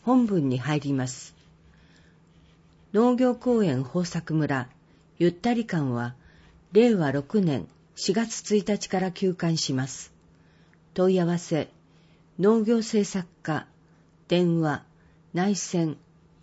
本文に入ります。農業公園豊作村ゆったり館は令和6年4月1日から休館します。問い合わせ農業政策課電話内線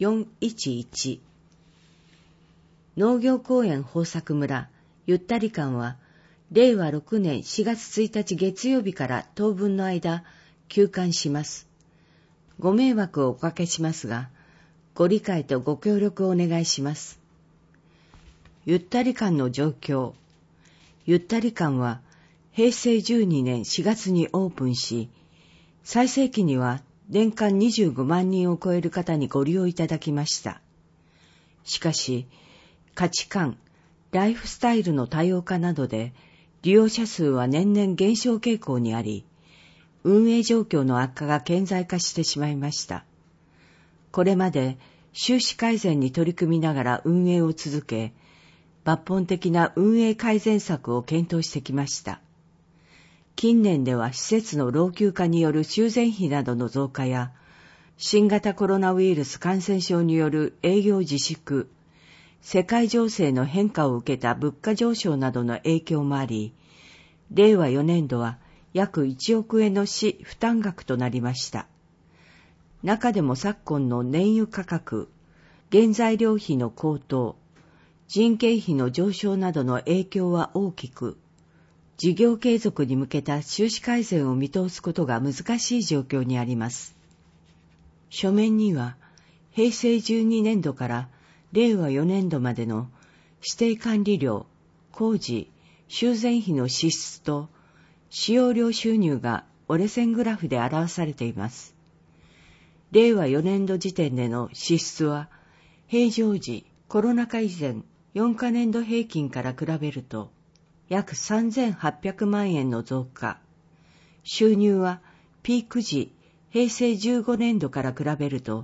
411。農業公園豊作村ゆったり館は令和6年4月1日月曜日から当分の間休館します。ご迷惑をおかけしますが、ご理解とご協力をお願いします。ゆったり館の状況。ゆったり館は平成12年4月にオープンし、最盛期には年間25万人を超える方にご利用いただきました。しかし、価値観、ライフスタイルの多様化などで利用者数は年々減少傾向にあり、運営状況の悪化が顕在化してしまいました。これまで収支改善に取り組みながら運営を続け、抜本的な運営改善策を検討してきました。近年では施設の老朽化による修繕費などの増加や、新型コロナウイルス感染症による営業自粛、世界情勢の変化を受けた物価上昇などの影響もあり、令和4年度は約1億円の市負担額となりました。中でも昨今の燃油価格、原材料費の高騰、人件費の上昇などの影響は大きく、事業継続に向けた収支改善を見通すことが難しい状況にあります。書面には、平成12年度から令和4年度までの指定管理料、工事、修繕費の支出と使用料収入が折れ線グラフで表されています。令和4年度時点での支出は、平常時コロナ禍以前4カ年度平均から比べると、約3800万円の増加。収入はピーク時平成15年度から比べると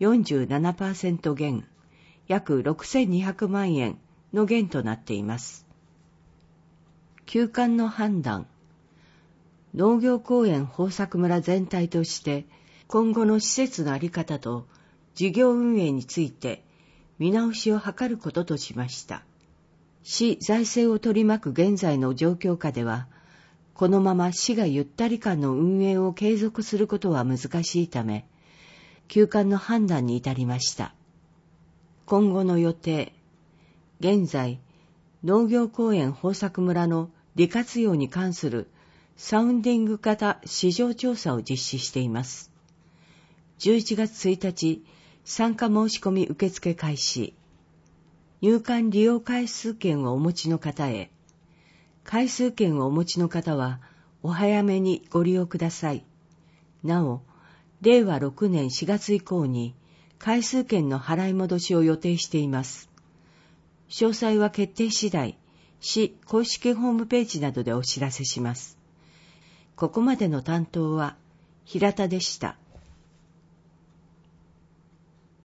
47% 減。約6200万円の減となっています。休館の判断。農業公園豊作村全体として今後の施設の在り方と事業運営について見直しを図ることとしました。市財政を取り巻く現在の状況下では、このまま市がゆったり館の運営を継続することは難しいため、休館の判断に至りました。今後の予定。現在、農業公園豊作村の利活用に関するサウンディング型市場調査を実施しています。11月1日、参加申し込み受付開始。入館利用回数券をお持ちの方へ。回数券をお持ちの方は、お早めにご利用ください。なお、令和6年4月以降に、回数券の払い戻しを予定しています。詳細は決定次第、市公式ホームページなどでお知らせします。ここまでの担当は平田でした。